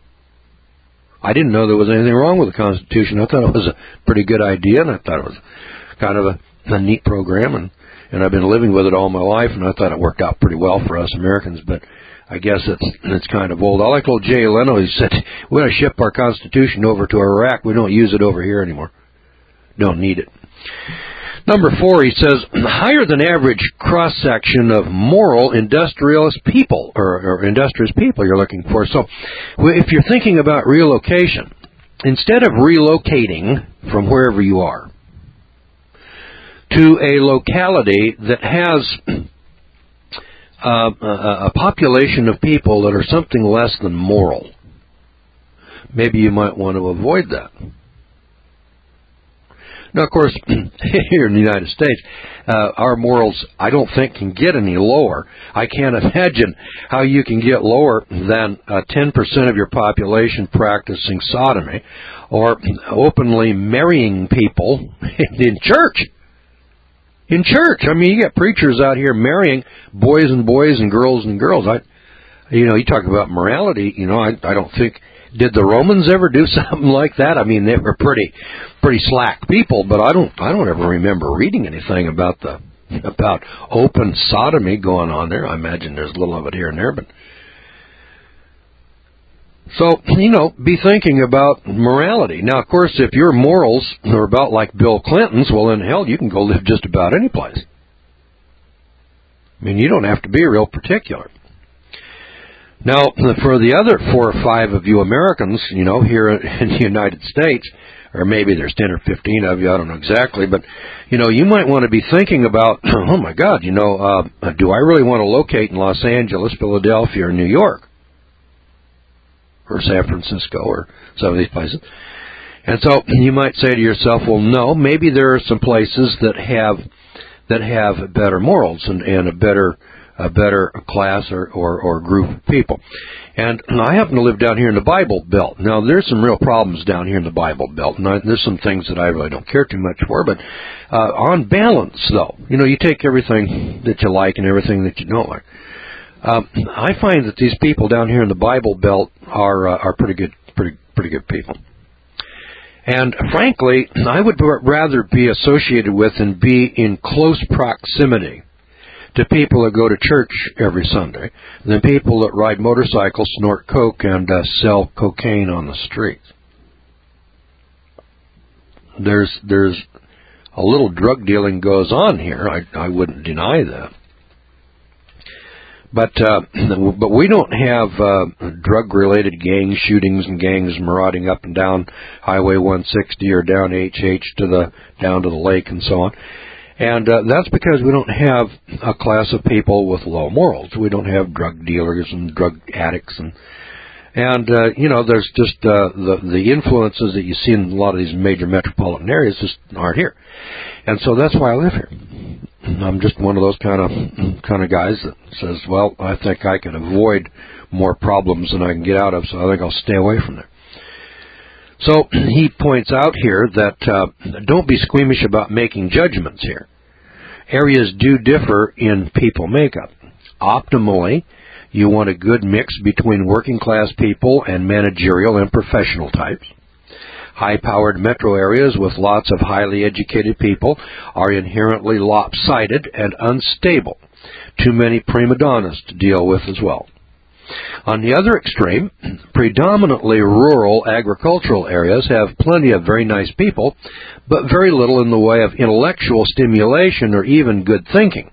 I didn't know there was anything wrong with the Constitution. I thought it was a pretty good idea, and I thought it was kind of a, a neat program, and, and I've been living with it all my life, and I thought it worked out pretty well for us Americans, but I guess it's it's kind of old. I like old Jay Leno. He said, we're going to ship our Constitution over to Iraq. We don't use it over here anymore. Don't need it. Number four, he says, higher than average cross-section of moral industrialist people, or, or industrious people you're looking for. So if you're thinking about relocation, instead of relocating from wherever you are to a locality that has uh, a, a population of people that are something less than moral, maybe you might want to avoid that. Now, of course, here in the United States, uh, our morals, I don't think, can get any lower. I can't imagine how you can get lower than uh, ten percent of your population practicing sodomy or openly marrying people in church. In church. I mean, you got preachers out here marrying boys and boys and girls and girls. I, you know, you talk about morality, you know, I, I don't think... Did the Romans ever do something like that? I mean, they were pretty, pretty slack people, but I don't, I don't ever remember reading anything about the, about open sodomy going on there. I imagine there's a little of it here and there, but so you know, be thinking about morality. Now, of course, if your morals are about like Bill Clinton's, well, then hell, you can go live just about any place. I mean, you don't have to be real particular. Now, for the other four or five of you Americans, you know, here in the United States, or maybe there's ten or fifteen of you, I don't know exactly, but, you know, you might want to be thinking about, oh, my God, you know, uh, do I really want to locate in Los Angeles, Philadelphia, or New York, or San Francisco, or some of these places? And so you might say to yourself, well, no, maybe there are some places that have that have better morals and, and a better a better class or, or, or group of people. And I happen to live down here in the Bible Belt. Now, there's some real problems down here in the Bible Belt, and I, there's some things that I really don't care too much for, but uh, on balance, though, you know, you take everything that you like and everything that you don't like. Um, I find that these people down here in the Bible Belt are uh, are pretty good, pretty pretty good people. And frankly, I would rather be associated with and be in close proximity to people that go to church every Sunday than people that ride motorcycles, snort coke, and uh, sell cocaine on the streets. There's there's a little drug dealing goes on here. I, I wouldn't deny that. But uh, but we don't have uh, drug-related gang shootings and gangs marauding up and down Highway one sixty or down H H to the down to the lake and so on. And uh, that's because we don't have a class of people with low morals. We don't have drug dealers and drug addicts, and and uh, you know, there's just uh, the the influences that you see in a lot of these major metropolitan areas just aren't here. And so that's why I live here. I'm just one of those kind of kind of guys that says, well, I think I can avoid more problems than I can get out of, so I think I'll stay away from there. So he points out here that uh, don't be squeamish about making judgments here. Areas do differ in people makeup. Optimally, you want a good mix between working class people and managerial and professional types. High-powered metro areas with lots of highly educated people are inherently lopsided and unstable. Too many prima donnas to deal with as well. On the other extreme, predominantly rural agricultural areas have plenty of very nice people, but very little in the way of intellectual stimulation or even good thinking.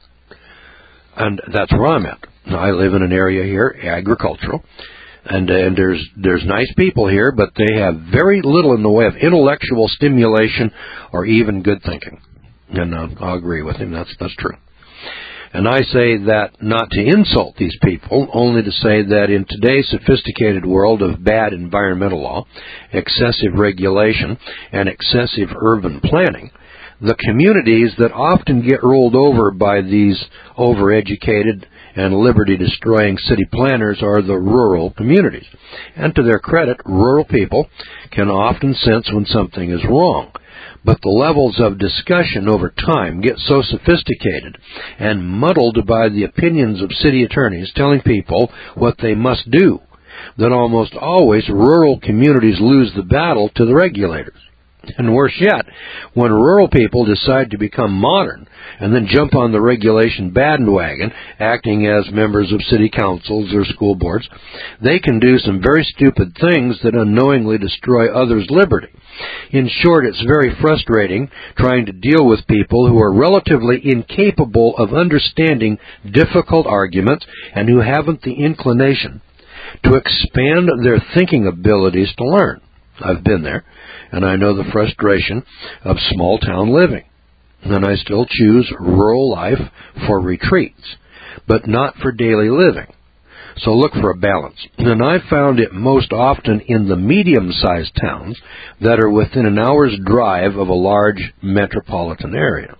And that's where I'm at. I live in an area here, agricultural, and, uh, and there's there's nice people here, but they have very little in the way of intellectual stimulation or even good thinking. And uh, I'll agree with him. That's that's true. And I say that not to insult these people, only to say that in today's sophisticated world of bad environmental law, excessive regulation, and excessive urban planning, the communities that often get rolled over by these overeducated and liberty-destroying city planners are the rural communities. And to their credit, rural people can often sense when something is wrong. But the levels of discussion over time get so sophisticated and muddled by the opinions of city attorneys telling people what they must do that almost always rural communities lose the battle to the regulators. And worse yet, when rural people decide to become modern and then jump on the regulation bandwagon, acting as members of city councils or school boards, they can do some very stupid things that unknowingly destroy others' liberty. In short, it's very frustrating trying to deal with people who are relatively incapable of understanding difficult arguments and who haven't the inclination to expand their thinking abilities to learn. I've been there, and I know the frustration of small-town living. And I still choose rural life for retreats, but not for daily living. So look for a balance. And I found it most often in the medium-sized towns that are within an hour's drive of a large metropolitan area.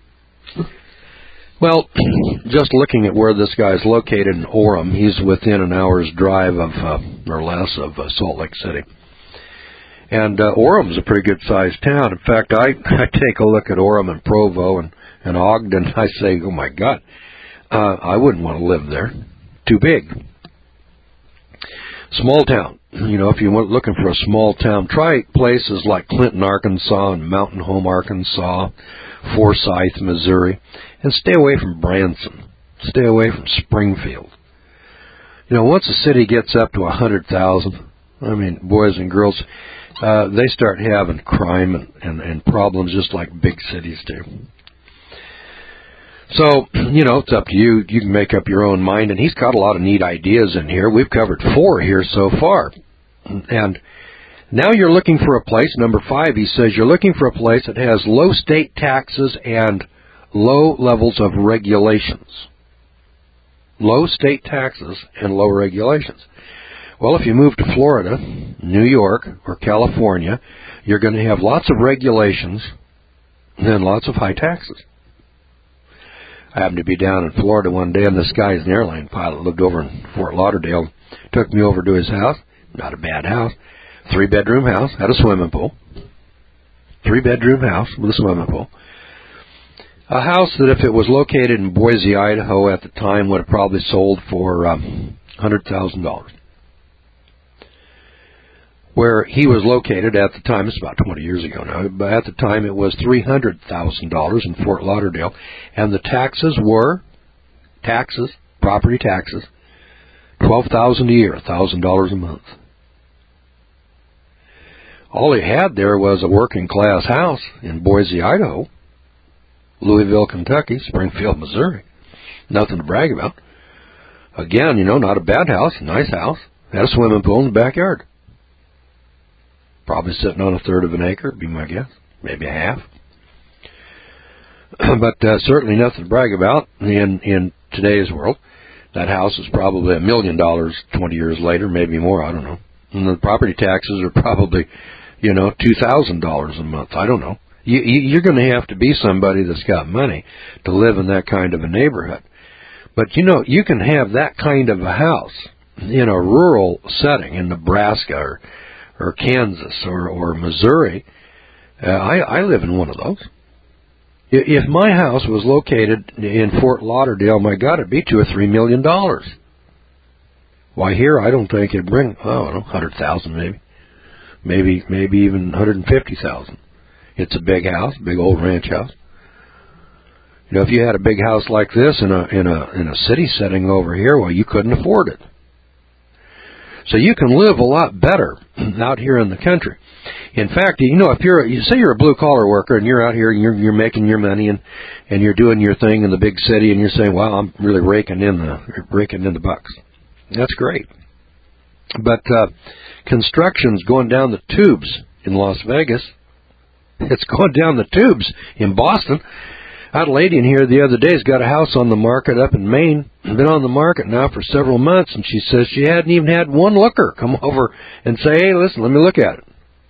Well, just looking at where this guy's located in Orem, he's within an hour's drive of, uh, or less, of uh, Salt Lake City. And uh, Orem's a pretty good-sized town. In fact, I, I take a look at Orem and Provo and, and Ogden, I say, oh, my God, uh, I wouldn't want to live there. Too big. Small town. You know, if you're looking for a small town, try places like Clinton, Arkansas, and Mountain Home, Arkansas, Forsyth, Missouri, and stay away from Branson. Stay away from Springfield. You know, once a city gets up to one hundred thousand, I mean, boys and girls, uh, they start having crime and, and, and problems just like big cities do. So, you know, it's up to you. You can make up your own mind. And he's got a lot of neat ideas in here. We've covered four here so far. And Now you're looking for a place, number five, he says, you're looking for a place that has low state taxes and low levels of regulations. Low state taxes and low regulations. Well, if you move to Florida, New York, or California, you're going to have lots of regulations and lots of high taxes. I happened to be down in Florida one day, and this guy is an airline pilot, lived over in Fort Lauderdale, took me over to his house. Not a bad house. Three-bedroom house, had a swimming pool. Three-bedroom house with a swimming pool. A house that if it was located in Boise, Idaho at the time would have probably sold for um, one hundred thousand dollars. Where he was located at the time, it's about twenty years ago now, but at the time it was three hundred thousand dollars in Fort Lauderdale, and the taxes were, taxes, property taxes, twelve thousand dollars a year, one thousand dollars a month. All he had there was a working-class house in Boise, Idaho, Louisville, Kentucky, Springfield, Missouri. Nothing to brag about. Again, you know, not a bad house, a nice house. Had a swimming pool in the backyard. Probably sitting on a third of an acre, be my guess. Maybe a half. But uh, certainly nothing to brag about in, in today's world. That house is probably a million dollars twenty years later, maybe more, I don't know. And the property taxes are probably, you know, two thousand dollars a month. I don't know. You, you, you're going to have to be somebody that's got money to live in that kind of a neighborhood. But, you know, you can have that kind of a house in a rural setting in Nebraska or, or Kansas or, or Missouri. Uh, I, I live in one of those. If my house was located in Fort Lauderdale, my God, it'd be two or three million dollars. Why, here I don't think it'd bring, I don't know, one hundred thousand maybe. Maybe, maybe even one hundred fifty thousand. It's a big house, big old ranch house. You know, if you had a big house like this in a in a in a city setting over here, well, you couldn't afford it. So you can live a lot better out here in the country. In fact, you know, if you're you say you're a blue collar worker and you're out here and you're you're making your money and and you're doing your thing in the big city and you're saying, "Wow, I'm really raking in the raking in the bucks." That's great. But uh, construction's going down the tubes in Las Vegas. It's going down the tubes in Boston. I had a lady in here the other day who's got a house on the market up in Maine. Been on the market now for several months, and she says she hadn't even had one looker come over and say, "Hey, listen, let me look at it."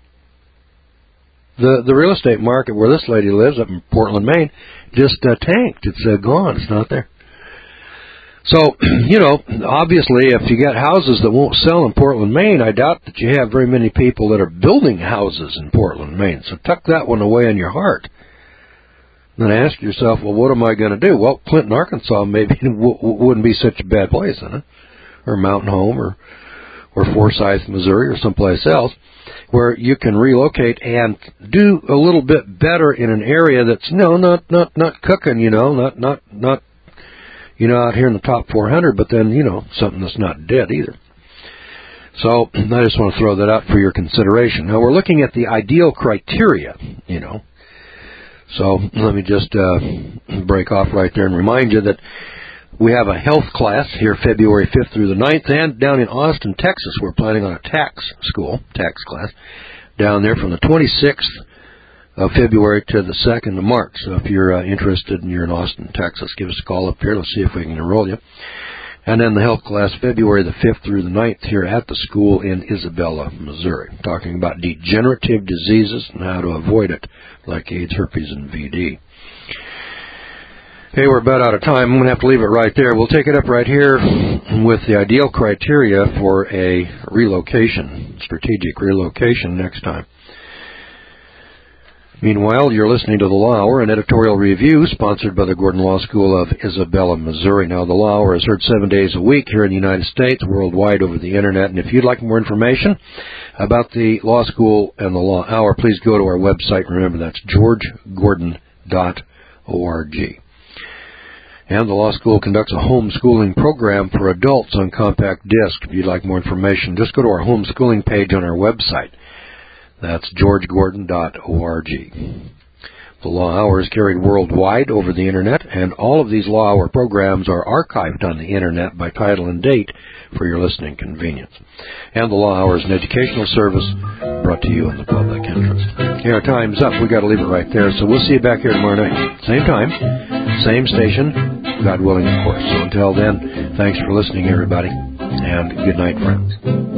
The the real estate market where this lady lives up in Portland, Maine, just uh, tanked. It's uh, gone. It's not there. So, you know, obviously, if you got houses that won't sell in Portland, Maine, I doubt that you have very many people that are building houses in Portland, Maine. So tuck that one away in your heart. Then ask yourself, well, what am I going to do? Well, Clinton, Arkansas maybe w- wouldn't be such a bad place, huh? Or Mountain Home, or or Forsyth, Missouri, or someplace else, where you can relocate and do a little bit better in an area that's no, not not not cooking, you know, not not not. You know, out here in the top four hundred, but then, you know, something that's not dead either. So I just want to throw that out for your consideration. Now, we're looking at the ideal criteria, you know. So let me just uh, break off right there and remind you that we have a health class here February fifth through the ninth, and down in Austin, Texas, we're planning on a tax school, tax class, down there from the twenty-sixth of February to the second of March. So if you're uh, interested and you're in Austin, Texas, give us a call up here. Let's see if we can enroll you. And then the health class, February the fifth through the ninth, here at the school in Isabella, Missouri, talking about degenerative diseases and how to avoid it, like AIDS, herpes, and V D. Hey, we're about out of time. I'm going to have to leave it right there. We'll take it up right here with the ideal criteria for a relocation, strategic relocation next time. Meanwhile, you're listening to The Law Hour, an editorial review sponsored by the Gordon Law School of Isabella, Missouri. Now, The Law Hour is heard seven days a week here in the United States, worldwide over the Internet. And if you'd like more information about the Law School and The Law Hour, please go to our website. Remember, that's george gordon dot org. And the Law School conducts a homeschooling program for adults on compact disc. If you'd like more information, just go to our homeschooling page on our website. That's george gordon dot org. The Law Hour is carried worldwide over the Internet, and all of these Law Hour programs are archived on the Internet by title and date for your listening convenience. And the Law Hour is an educational service brought to you in the public interest. Okay, our time's up. We've got to leave it right there. So we'll see you back here tomorrow night. Same time, same station, God willing, of course. So until then, thanks for listening, everybody, and good night, friends.